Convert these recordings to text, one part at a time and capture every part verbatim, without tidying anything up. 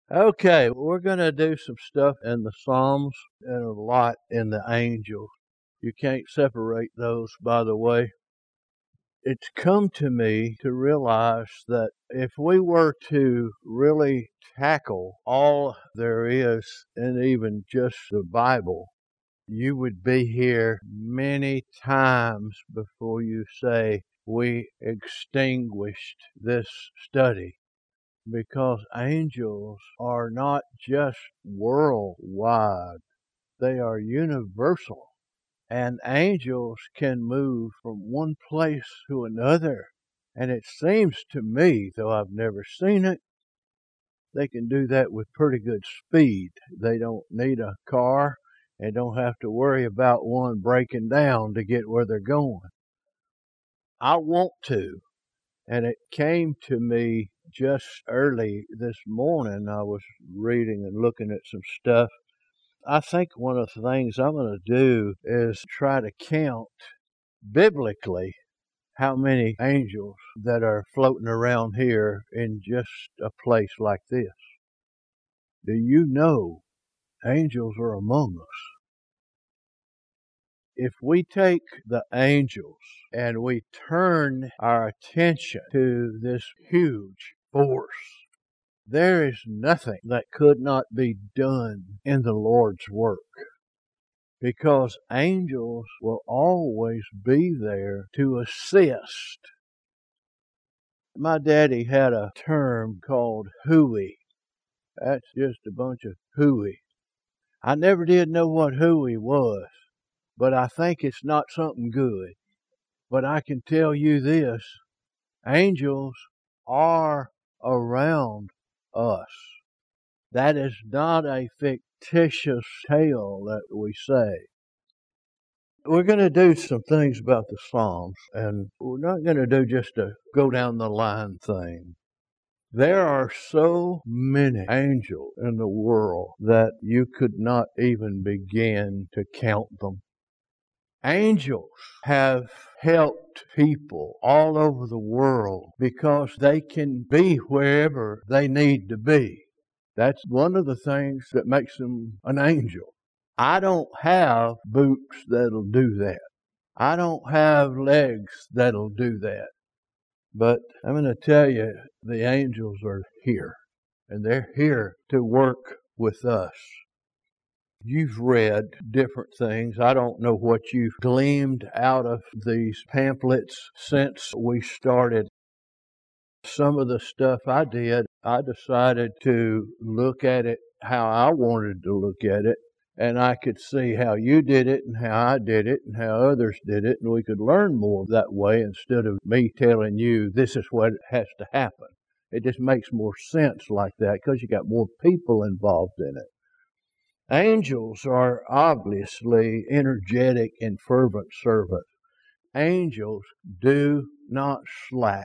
Okay, we're going to do some stuff in the Psalms and a lot in the angels. You can't separate those, by the way. It's come to me to realize that if we were to really tackle all there is in even just the Bible, you would be here many times before you say, we extinguished this study. Because angels are not just worldwide, they are universal. And angels can move from one place to another. And it seems to me, though I've never seen it, they can do that with pretty good speed. They don't need a car and don't have to worry about one breaking down to get where they're going. I want to. And it came to me just early this morning. I was reading and looking at some stuff. I think one of the things I'm going to do is try to count biblically how many angels that are floating around here in just a place like this. Do you know angels are among us? If we take the angels and we turn our attention to this huge force, there is nothing that could not be done in the Lord's work, because angels will always be there to assist. My daddy had a term called hooey. That's just a bunch of hooey. I never did know what hooey was, but I think it's not something good. But I can tell you this, angels are around us. That is not a fictitious tale that we say. We're going to do some things about the Psalms, and we're not going to do just a go down the line thing. There are so many angels in the world that you could not even begin to count them. Angels have helped people all over the world because they can be wherever they need to be. That's one of the things that makes them an angel. I don't have boots that'll do that. I don't have legs that'll do that. But I'm going to tell you, the angels are here, and they're here to work with us. You've read different things. I don't know what you've gleaned out of these pamphlets since we started. Some of the stuff I did, I decided to look at it how I wanted to look at it, and I could see how you did it and how I did it and how others did it, and we could learn more that way instead of me telling you this is what has to happen. It just makes more sense like that because you got more people involved in it. Angels are obviously energetic and fervent servants. Angels do not slack.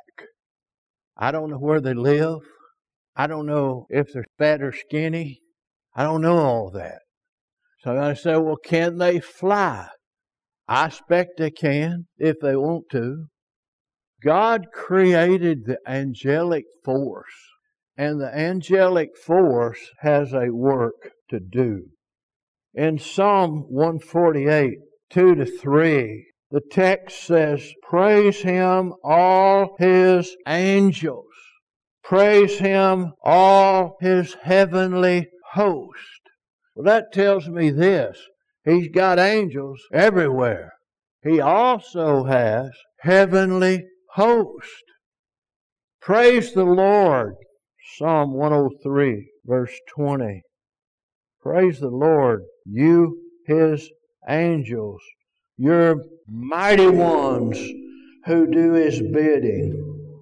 I don't know where they live. I don't know if they're fat or skinny. I don't know all that. So I say, well, can they fly? I expect they can if they want to. God created the angelic force, and the angelic force has a work to do. In Psalm one forty-eight, two to three, the text says, praise him, all his angels. Praise him, all his heavenly host. Well, that tells me this. He's got angels everywhere. He also has heavenly host. Praise the Lord. Psalm one oh three, verse twenty. Praise the Lord, you his angels, your mighty ones who do his bidding.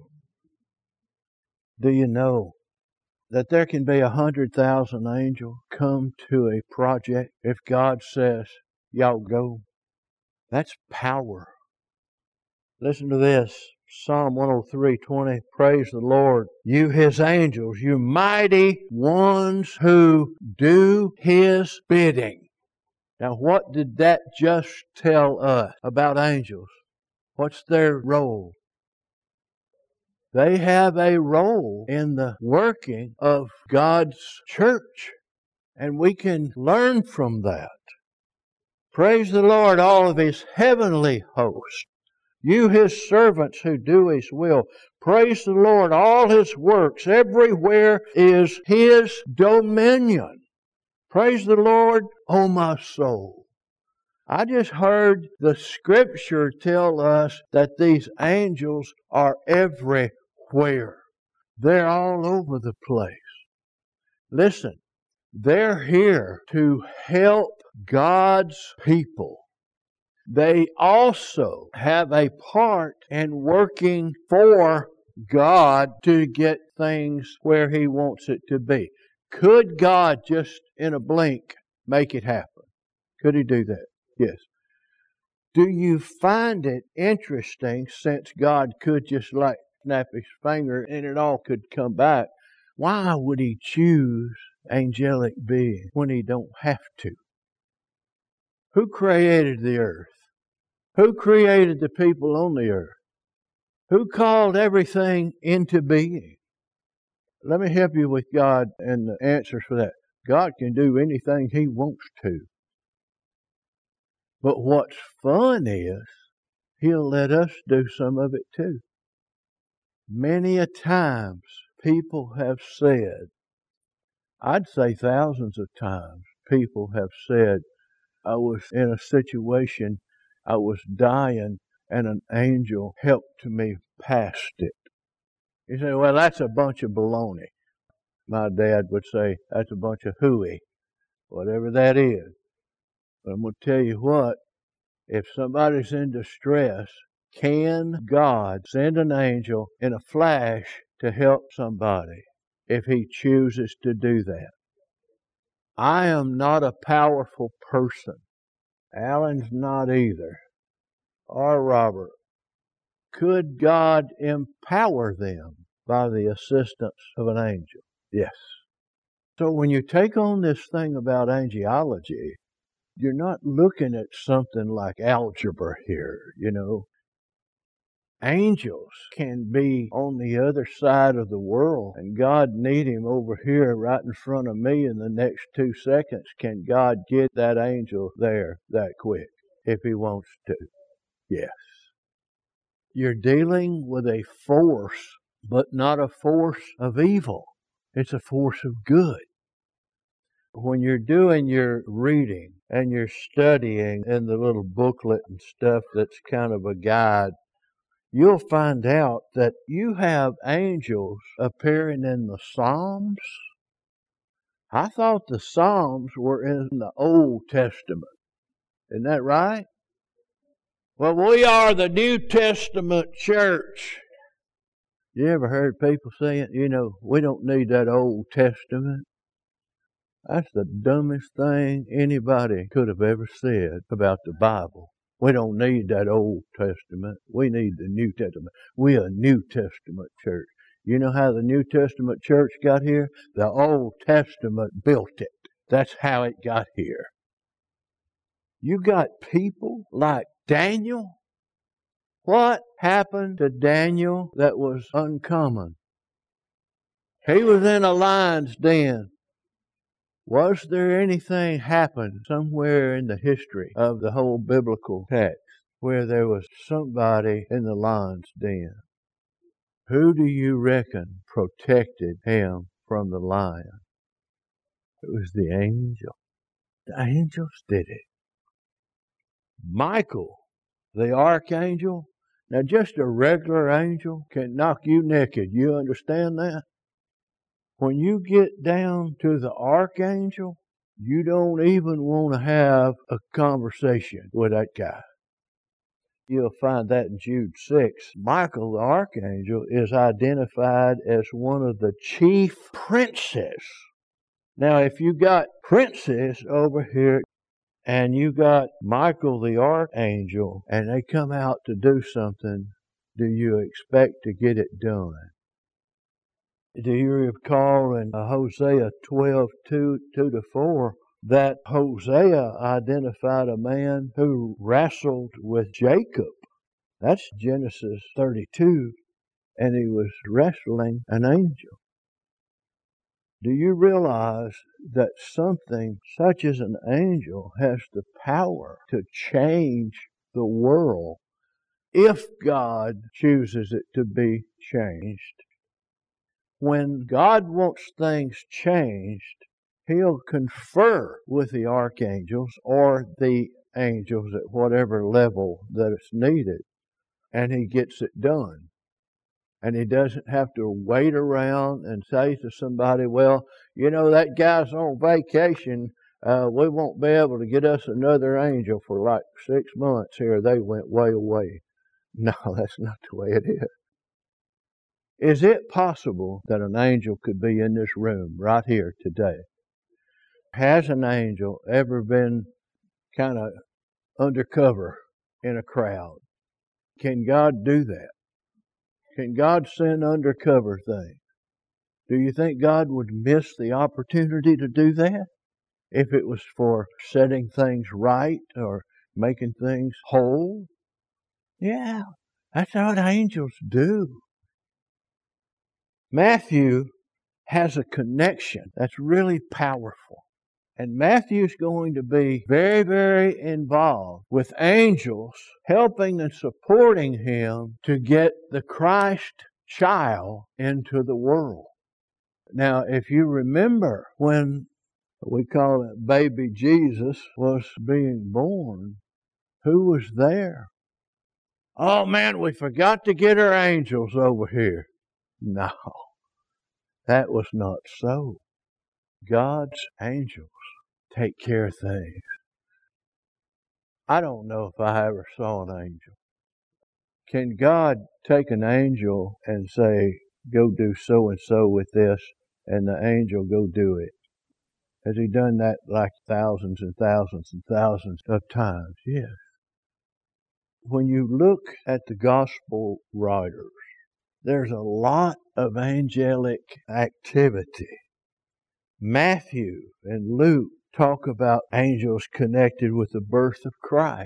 Do you know that there can be a hundred thousand angels come to a project if God says, y'all go? That's power. Listen to this. Psalm one oh three, twenty. Praise the Lord, you his angels, you mighty ones who do his bidding. Now, what did that just tell us about angels? What's their role? They have a role in the working of God's church, and we can learn from that. Praise the Lord, all of His heavenly host. You, His servants who do His will. Praise the Lord, all His works. Everywhere is His dominion. Praise the Lord, O my soul. I just heard the Scripture tell us that these angels are everywhere. They're all over the place. Listen, they're here to help God's people. They also have a part in working for God to get things where He wants it to be. Could God just in a blink make it happen? Could He do that? Yes. Do you find it interesting, since God could just like snap His finger and it all could come back, why would He choose angelic beings when He don't have to? Who created the earth? Who created the people on the earth? Who called everything into being? Let me help you with God and the answers for that. God can do anything He wants to. But what's fun is, He'll let us do some of it too. Many a times people have said, I'd say thousands of times, people have said, I was in a situation, I was dying, and an angel helped me past it. You say, well, that's a bunch of baloney. My dad would say, that's a bunch of hooey, whatever that is. But I'm going to tell you what, if somebody's in distress, can God send an angel in a flash to help somebody if He chooses to do that? I am not a powerful person. Alan's not either. Or Robert. Could God empower them by the assistance of an angel? Yes. So when you take on this thing about angelology, you're not looking at something like algebra here, you know. Angels can be on the other side of the world, and God need Him over here right in front of me in the next two seconds. Can God get that angel there that quick if He wants to? Yes. You're dealing with a force, but not a force of evil. It's a force of good. When you're doing your reading and you're studying in the little booklet and stuff that's kind of a guide, you'll find out that you have angels appearing in the Psalms. I thought the Psalms were in the Old Testament. Isn't that right? Well, we are the New Testament church. You ever heard people saying, you know, we don't need that Old Testament? That's the dumbest thing anybody could have ever said about the Bible. We don't need that Old Testament. We need the New Testament. We're a New Testament church. You know how the New Testament church got here? The Old Testament built it. That's how it got here. You got people like Daniel. What happened to Daniel that was uncommon? He was in a lion's den. Was there anything happened somewhere in the history of the whole biblical text where there was somebody in the lion's den? Who do you reckon protected him from the lion? It was the angel. The angels did it. Michael, the archangel, now just a regular angel can knock you naked. You understand that? When you get down to the archangel, you don't even want to have a conversation with that guy. You'll find that in Jude six. Michael, the archangel, is identified as one of the chief princes. Now, if you got princes over here, and you got Michael, the archangel, and they come out to do something, do you expect to get it done? Do you recall in Hosea twelve, two to four, that Hosea identified a man who wrestled with Jacob? That's Genesis thirty-two. and he was wrestling an angel. Do you realize that something such as an angel has the power to change the world if God chooses it to be changed? When God wants things changed, He'll confer with the archangels or the angels at whatever level that it's needed, and He gets it done. And He doesn't have to wait around and say to somebody, well, you know, that guy's on vacation. Uh, we won't be able to get us another angel for like six months here. They went way away. No, that's not the way it is. Is it possible that an angel could be in this room right here today? Has an angel ever been kind of undercover in a crowd? Can God do that? Can God send undercover things? Do you think God would miss the opportunity to do that if it was for setting things right or making things whole? Yeah, that's what angels do. Matthew has a connection that's really powerful. And Matthew's going to be very, very involved with angels helping and supporting him to get the Christ child into the world. Now, if you remember when we call it baby Jesus was being born, who was there? Oh man, we forgot to get our angels over here. No, that was not so. God's angels take care of things. I don't know if I ever saw an angel. Can God take an angel and say, go do so and so with this, and the angel go do it? Has He done that like thousands and thousands and thousands of times? Yes. When you look at the gospel writers, there's a lot of angelic activity. Matthew and Luke talk about angels connected with the birth of Christ.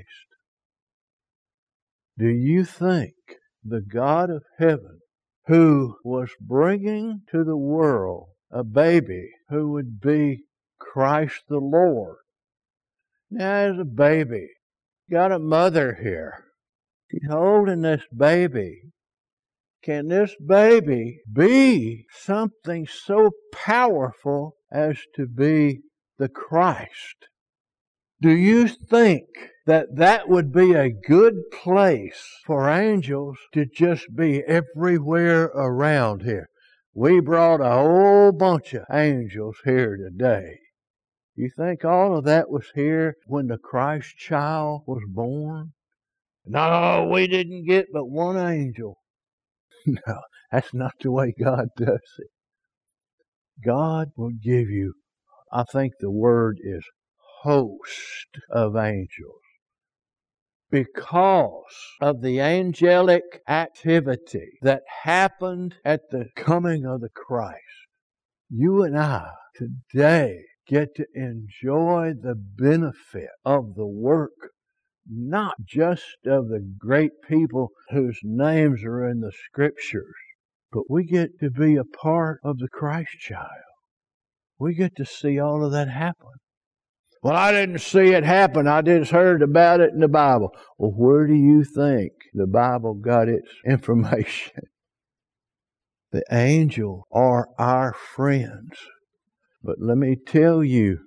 Do you think the God of heaven, who was bringing to the world a baby who would be Christ the Lord, now as a baby, got a mother here, she's holding this baby. Can this baby be something so powerful as to be the Christ? Do you think that that would be a good place for angels to just be everywhere around here? We brought a whole bunch of angels here today. You think all of that was here when the Christ child was born? No, we didn't get but one angel. No, that's not the way God does it. God will give you, I think the word is host of angels. Because of the angelic activity that happened at the coming of the Christ, you and I today get to enjoy the benefit of the work, not just of the great people whose names are in the Scriptures, but we get to be a part of the Christ child. We get to see all of that happen. Well, I didn't see it happen. I just heard about it in the Bible. Well, where do you think the Bible got its information? The angels are our friends. But let me tell you,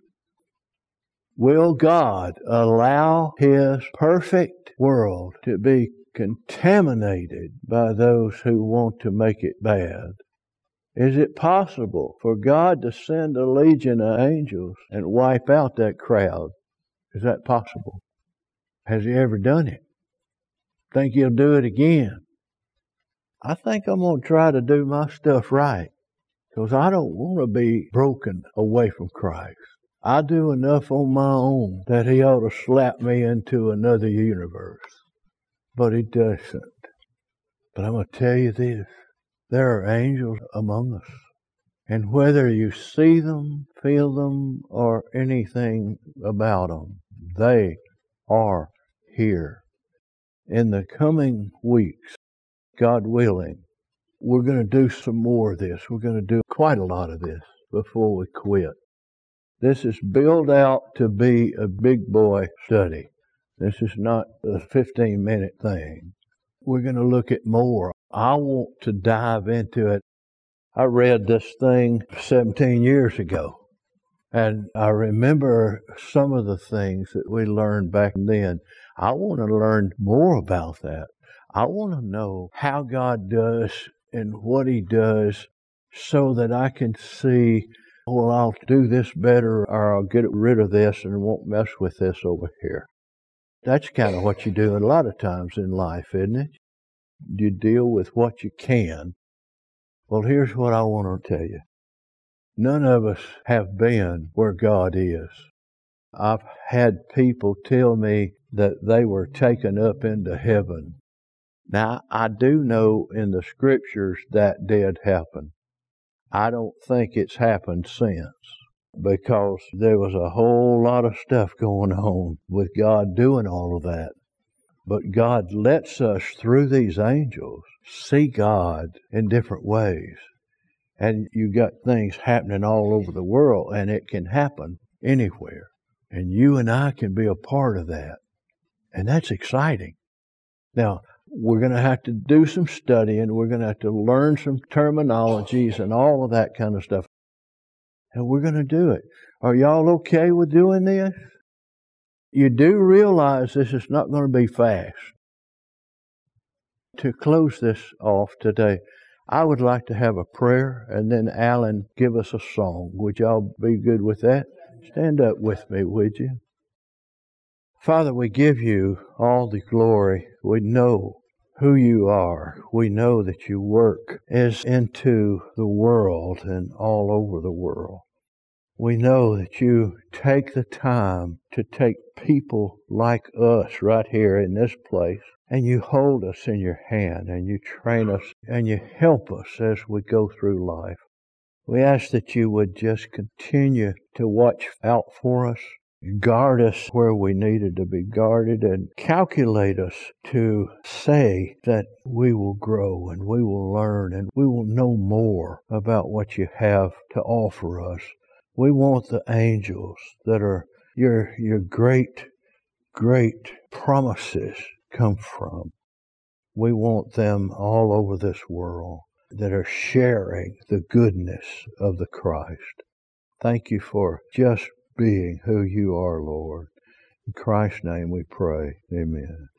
will God allow His perfect world to be contaminated by those who want to make it bad? Is it possible for God to send a legion of angels and wipe out that crowd? Is that possible? Has He ever done it? Think He'll do it again? I think I'm going to try to do my stuff right, because I don't want to be broken away from Christ. I do enough on my own that He ought to slap me into another universe. But He doesn't. But I'm going to tell you this. There are angels among us. And whether you see them, feel them, or anything about them, they are here. In the coming weeks, God willing, We're going to do some more of this. We're going to do quite a lot of this before we quit. This is built out to be a big boy study. This is not a fifteen minute thing. We're going to look at more. I want to dive into it. I read this thing seventeen years ago, and I remember some of the things that we learned back then. I want to learn more about that. I want to know how God does and what He does so that I can see, well, I'll do this better, or I'll get rid of this and won't mess with this over here. That's kind of what you do a lot of times in life, isn't it? You deal with what you can. Well, here's what I want to tell you. None of us have been where God is. I've had people tell me that they were taken up into heaven. Now, I do know in the scriptures that did happen. I don't think it's happened since, because there was a whole lot of stuff going on with God doing all of that. But God lets us, through these angels, see God in different ways. And you got things happening all over the world, and it can happen anywhere. And you and I can be a part of that. And that's exciting. Now, we're going to have to do some studying. We're going to have to learn some terminologies and all of that kind of stuff. And we're going to do it. Are y'all okay with doing this? You do realize this is not going to be fast. To close this off today, I would like to have a prayer, and then Alan give us a song. Would y'all be good with that? Stand up with me, would you? Father, we give you all the glory. We know who you are. We know that you work as into the world and all over the world. We know that you take the time to take people like us right here in this place, and you hold us in your hand, and you train us, and you help us as we go through life. We ask that you would just continue to watch out for us, guard us where we needed to be guarded, and calculate us to say that we will grow and we will learn and we will know more about what you have to offer us. We want the angels that are your your great, great promises come from. We want them all over this world that are sharing the goodness of the Christ. Thank you for just being who you are, Lord. In Christ's name we pray. Amen.